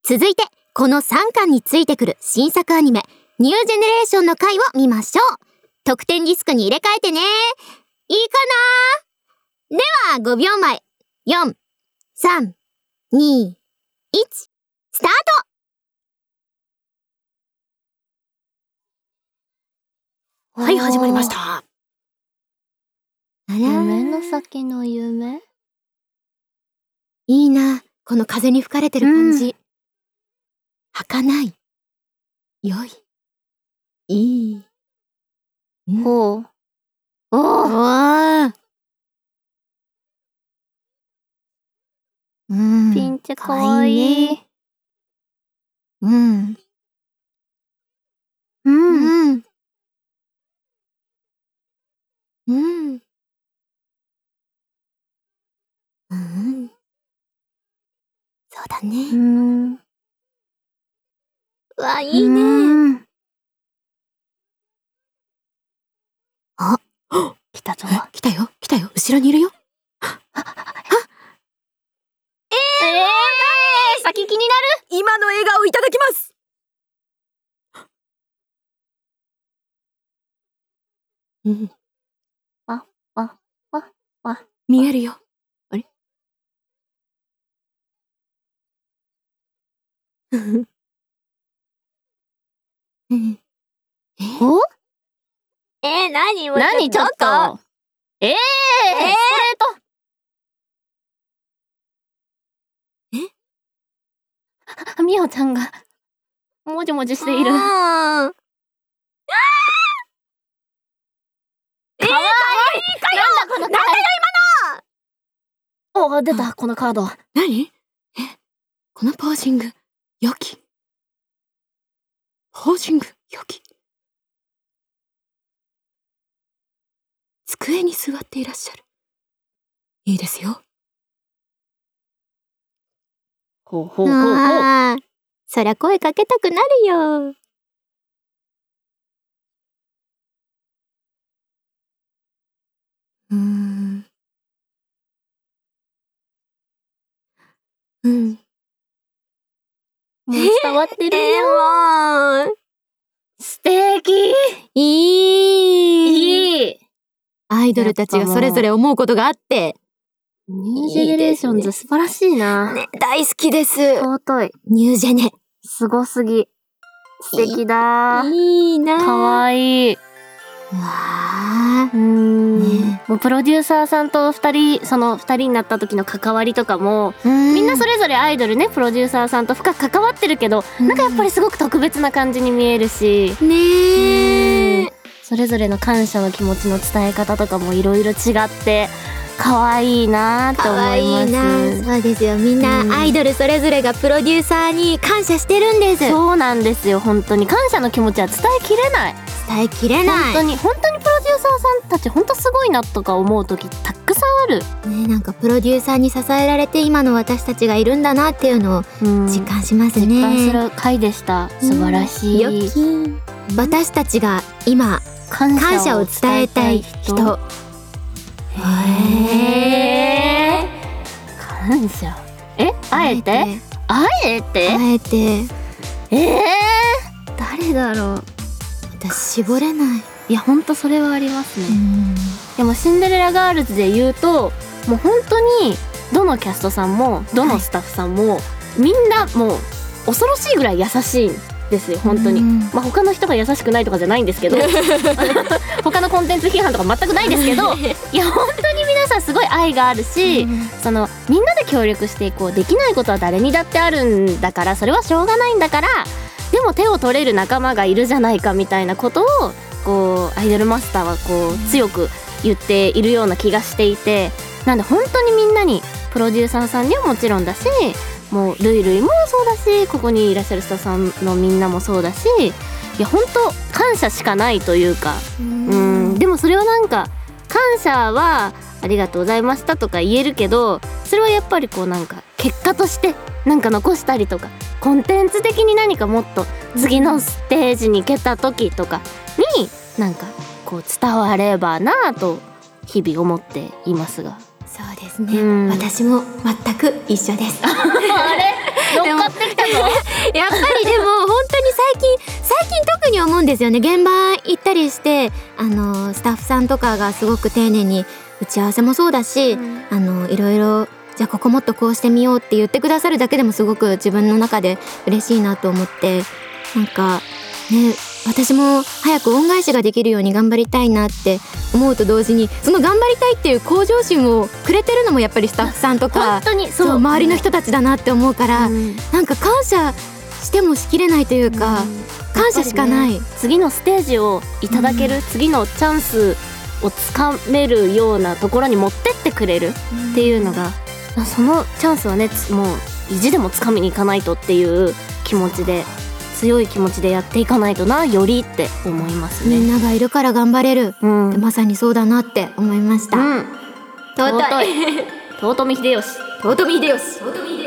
続いてこの3巻についてくる新作アニメニュージェネレーションの回を見ましょう。得点ディスクに入れ替えてね。いいかな？では5秒前。4、3、2、1、スタート。はい、始まりました。あらー、 夢の先の夢？ いいな、この風に吹かれてる感じ。儚い。良い。いい。 ほう。おー。 ピンチかわいい。 うん。うん。うん。そうだね。わ、いいね。あ、 来たぞ。 来たよ、来たよ。後ろにいるよ。 先気になる。 今の笑顔いただきます。見えるよ。あれ？ お？ 何ちょっと。ストレート。みおちゃんがもじもじしている。かわいいかよ。なんだよ今の。お、出たこのカード。 何？このポージング良き。ポージング良き。机に座っていらっしゃる。いいですよ。 ほうほうほうほう。 そりゃ声かけたくなるよ。 もう伝わってるよ。素敵。いい。 アイドルたちがそれぞれ思うことがあって。 ニュージェネレーションズ素晴らしいな。 ね、大好きです。 尊い。 ニュージェネ。 すごすぎ。素敵だ。 いいな。 かわいい。 わー。 もうプロデューサーさんとその二人になった時の関わりとかも、みんなそれぞれアイドルね、プロデューサーさんと深く関わってるけど、なんかやっぱりすごく特別な感じに見えるし、それぞれの感謝の気持ちの伝え方とかもいろいろ違って可愛いなって思います。可愛いな。 そうですよ。みんなアイドルそれぞれがプロデューサーに感謝してるんです。 そうなんですよ。本当に感謝の気持ちは伝えきれない。 伝えきれない。 本当にプロデューサーさんたち本当すごいなとか思う時たくさんある。 ね、なんかプロデューサーに支えられて今の私たちがいるんだなっていうのを実感しますね。 実感する回でした。素晴らしい。 私たちが今感謝を伝えたい人。感謝。あえて誰だろう。 私絞れない。 いや本当それはありますね。でもシンデレラガールズで言うともう本当にどのキャストさんもどのスタッフさんも、みんなもう恐ろしいぐらい優しいんですよ本当に。まあ他の人が優しくないとかじゃないんですけど他のコンテンツ批判とか全くないですけどいや本当に皆さんすごい愛があるし、そのみんなで協力していこう。できないことは誰にだってあるんだからそれはしょうがないんだから、でも手を取れる仲間がいるじゃないかみたいなことをこうアイドルマスターはこう強く言っているような気がしていて、なんで本当にみんなにプロデューサーさんにはもちろんだし、もうルイルイもそうだし、ここにいらっしゃるスタッフさんのみんなもそうだし、いや本当感謝しかないというか、でもそれはなんか感謝はありがとうございましたとか言えるけど、それはやっぱりこうなんか結果としてなんか残したりとかコンテンツ的に何かもっと次のステージに行けた時とかになんかこう伝わればなと日々思っていますが。 そうですね、私も全く一緒です。 あれ乗っかってきたぞ。 ですよね。現場行ったりしてスタッフさんとかがすごく丁寧に打ち合わせもそうだし、いろいろじゃあここもっとこうしてみようって言ってくださるだけでもすごく自分の中で嬉しいなと思って、なんかね、私も早く恩返しができるように頑張りたいなって思うと同時に、その頑張りたいっていう向上心をくれてるのもやっぱりスタッフさんとか本当にそう周りの人たちだなって思うから、なんか感謝してもしきれないというか、感謝しかない、 次のステージをいただける、次のチャンスをつかめるようなところに持ってってくれるっていうのが、そのチャンスはね、もう意地でもつかみに行かないとっていう気持ちで、強い気持ちでやっていかないとな、よりって思いますね。 みんながいるから頑張れる、まさにそうだなって思いました。 尊い豊臣秀吉。